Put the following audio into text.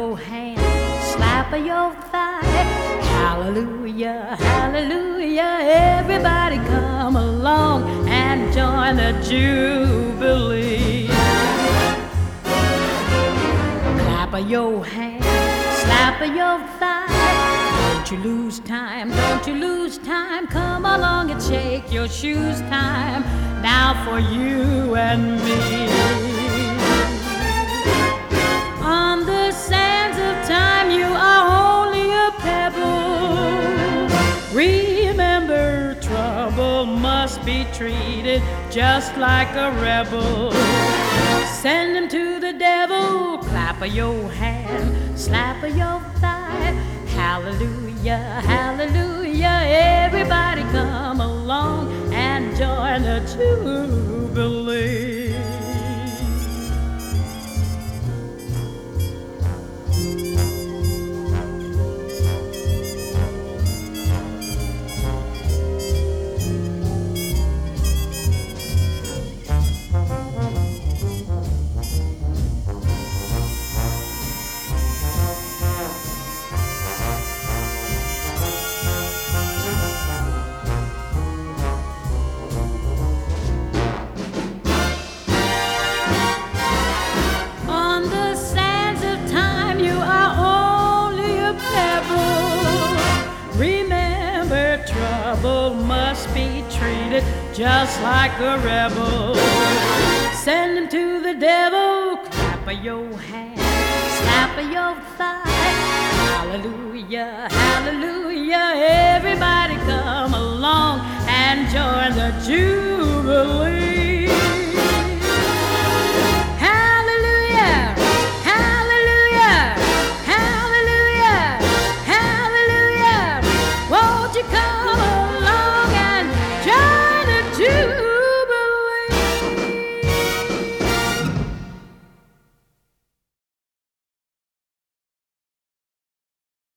your hand, slap of your thigh. Hallelujah, hallelujah, everybody come along and join the Jubilee. Clap of your hand, slap of your thigh. Don't you lose time, don't you lose time. Come along and shake your shoes time. Now for you and me. On the sands of time you are only a pebble. Remember, trouble must be treated just like a rebel. Send him to the devil. Clap of your hand, slap of your thigh. Hallelujah, hallelujah, everybody come along and join the Jubilee. Remember, trouble must be treated just like a rebel. Send him to the devil. Clap of your hand, slap of your thigh. Hallelujah, hallelujah, everybody come along and join the Jews.